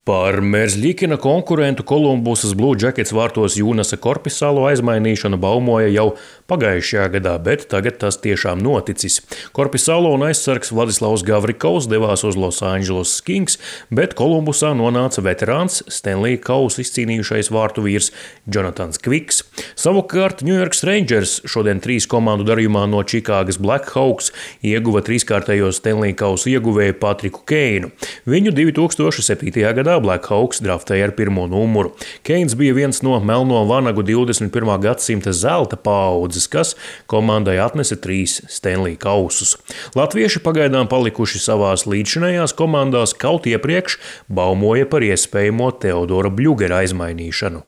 Par Merzlikina konkurentu Kolumbusas Blue Jackets vārtos Jūnasa Korpisalo aizmainīšanu baumoja jau pagājušajā gadā, bet tagad tas tiešām noticis. Korpisalo un aizsargs Vladislavs Gavrikovs devās uz Los Angeles Kings, bet Kolumbusā nonāca veterāns Stanley kausu izcīnījušais vārtu vīrs Jonathans Kviks. Savukārt New York Rangers šodien 3 komandu darījumā no Čikāgas Blackhawks ieguva trīskārtējo Stanley kausu ieguvēju Patriku Keinu. Viņu 2007. gadā Blackhawks draftēja ar 1. numuru. Keins bija viens no melno vanagu 21. gadsimta zelta paaudzes, kas komandai atnesa 3 Stanley kausus. Latvieši pagaidām palikuši savās līdzšinējās komandās, kaut iepriekš baumoja par iespējamo Teodora Bļugera aizmainīšanu.